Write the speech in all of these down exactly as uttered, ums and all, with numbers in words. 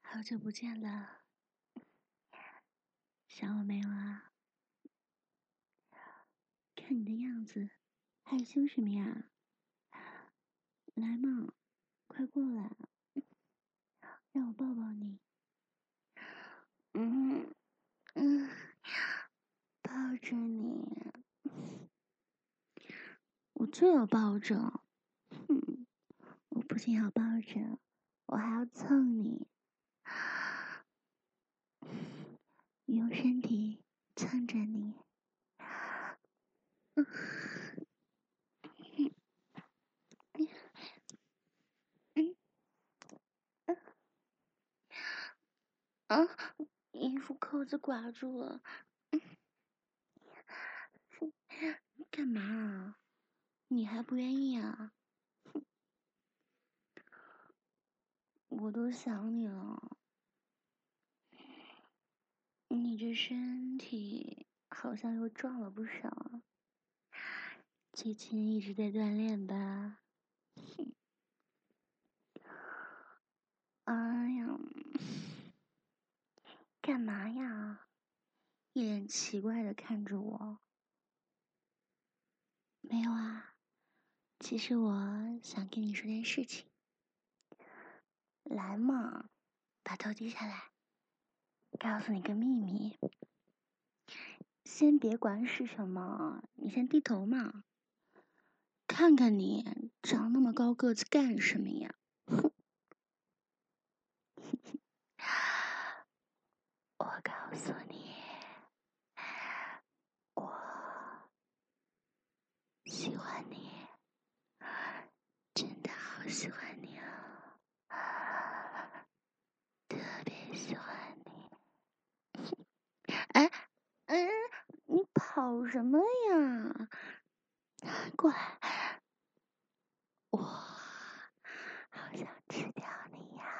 好久不见了，想我没有啊？看你的样子，害羞什么呀？来嘛，快过来，让我抱抱你。嗯嗯，抱着你，我就要抱着。嗯，我不仅要抱着，我还要蹭你，用身体蹭着你。嗯嗯嗯啊！衣服扣子挂住了，干嘛啊？你还不愿意啊？我都想你了。你这身体好像又壮了不少啊，最近一直在锻炼吧？哎呀，干嘛呀？一脸奇怪的看着我。没有啊，其实我想跟你说件事情。来嘛，把头低下来，告诉你个秘密。先别管是什么，你先低头嘛。看看你长那么高个子干什么呀？我告诉你，我喜欢你，真的好喜欢你啊，特别喜欢你。哎，嗯，你跑什么呀？过来，我好想吃掉你呀！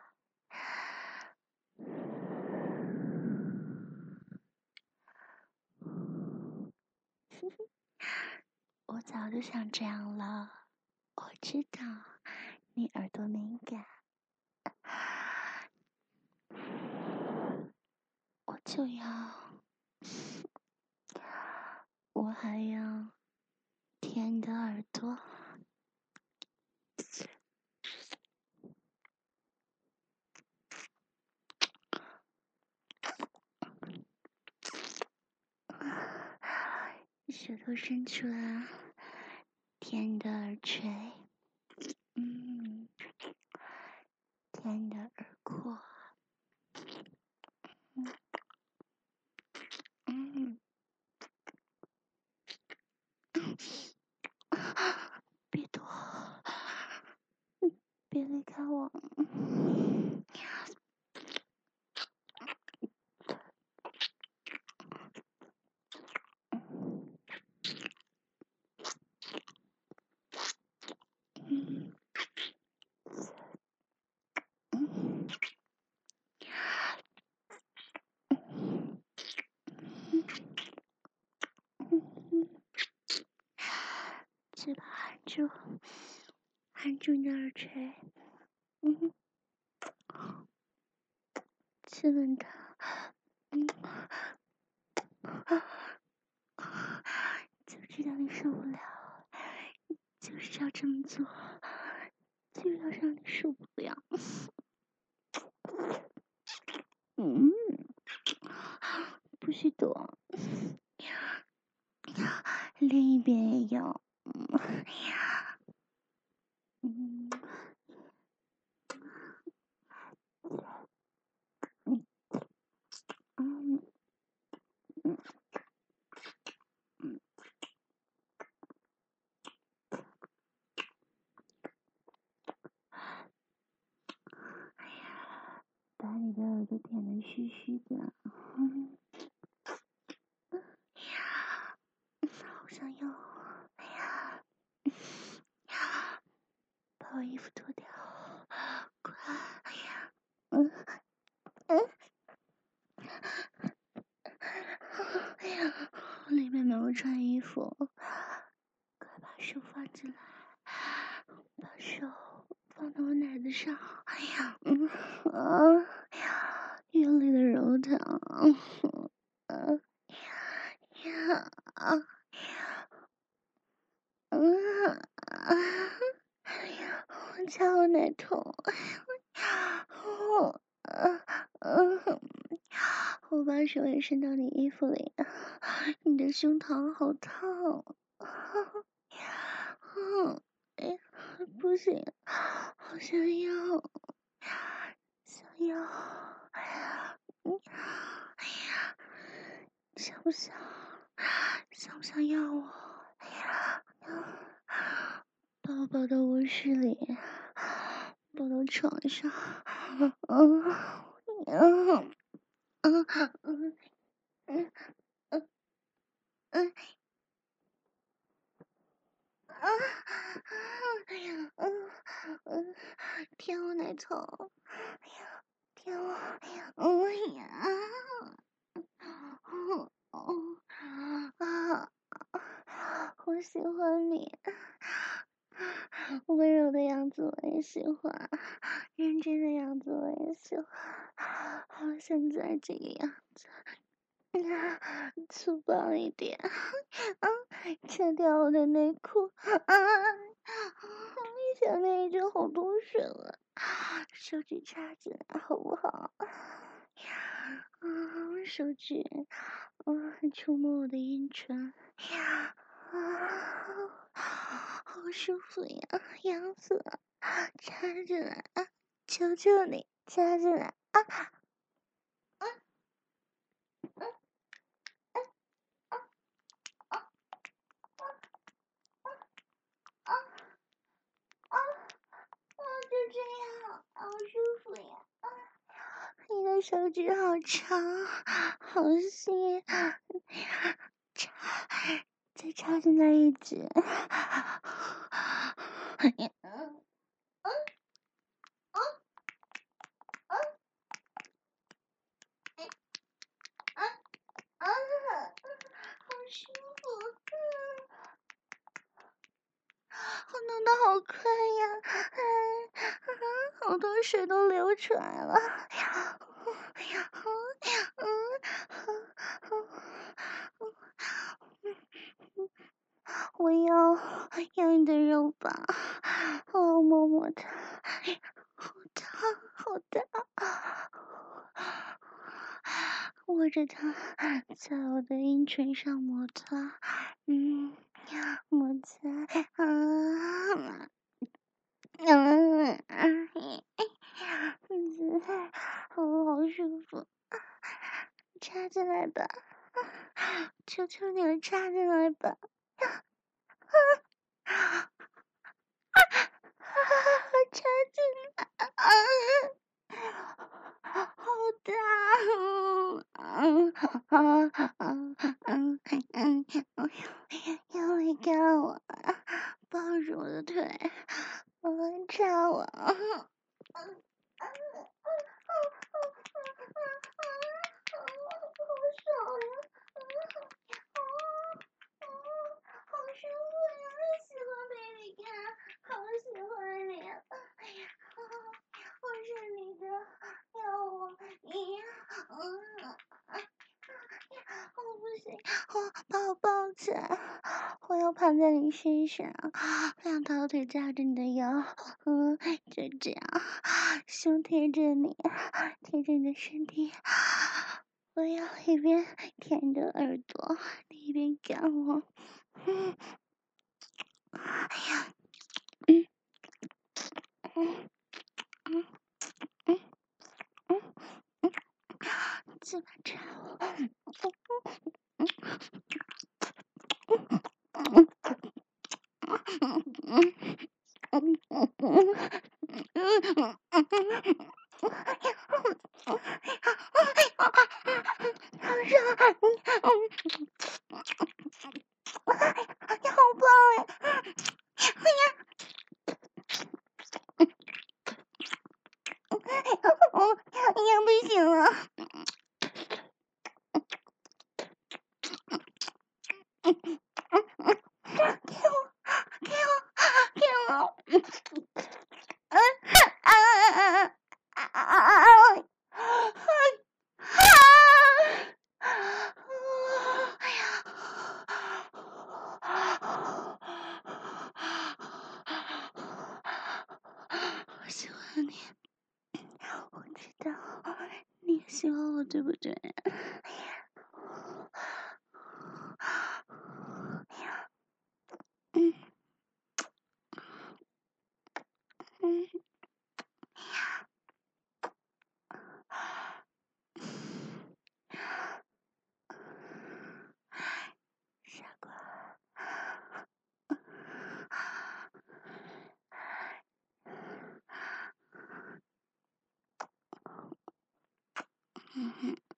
我早就想这样了，我知道你耳朵敏感，我就要，我还要舔你的耳朵。舌头伸出来，舔你的耳垂，嗯，舔你的耳廓，嗯嗯，别躲，别离开我。嗯嗯嗯，嘴巴含住，含住你的耳垂，嗯，亲吻它，嗯，就知道你受不了，就是要这么做，就要让你受不了。嗯，不许躲，另一边也要。嗯，嗯嗯嗯嗯，哎呀，把你的耳朵舔得虚虚的，嗯，呀，好想要，哎呀，呀，把我衣服脱掉，快，哎呀，嗯嗯，哎呀，里面没有穿衣服，快把手放进来，把手放到我奶子上，哎呀，嗯啊。 疼，嗯呀啊，嗯啊，我掐我奶头，我呃嗯，我把手也伸到你衣服里，你的胸膛好烫，嗯，哎，不行，好想要，想要，嗯，哎呀，想不想？想不想要我？把我抱到卧室里，抱到床上，嗯嗯嗯嗯嗯嗯嗯啊哎呀嗯嗯，舔我奶头，哎呀，舔我，哎呀，嗯嗯啊，我喜欢你。温柔的样子我也喜欢，认真的样子我也喜欢，好现在这个样子，粗暴一点，嗯，扯掉我的内裤，啊，小内衣就好多水了，手指插进来好不好？嗯，手指，嗯，触摸我的阴唇，呀，啊，好舒服呀，痒死了，插进来，求求你插进来啊！嗯嗯嗯嗯啊啊啊啊！就这样，好舒服呀！啊，你的手指好长，好细，插，再插进来一指。嗯嗯嗯嗯嗯嗯，好舒服，嗯，我弄得好快呀，嗯，好多水都流出来了，哎呀，嗯嗯嗯，我要要你的肉吧，我要摸摸它，好烫好烫，握着它在我的阴唇上摩擦，嗯，摩擦，啊，嗯嗯，嗯，好好舒服，插进来吧，求求你了，插进来吧，插进来，好大，嗯嗯嗯嗯嗯，要离开我，抱住我的腿，插我，嗯嗯。好爽呀！好舒服呀！喜欢被你看，好喜欢你！哎呀，我是你的，要我你，嗯，我不行，我把我抱起来，我要趴在你身上，两条腿夹着你的腰，嗯，就这样，胸贴着你，贴着你的身体。我要一边舔你的耳朵，一边干我。嗯，哎呀，嗯嗯嗯嗯嗯嗯，怎么着？嗯嗯嗯嗯嗯嗯嗯。你好棒呀！哎呀，我也不行了。给我，给我，给我！嗯啊啊啊啊啊啊！ 你，我知道你也喜欢我，对不对？嗯嗯，傻瓜。嗯哼。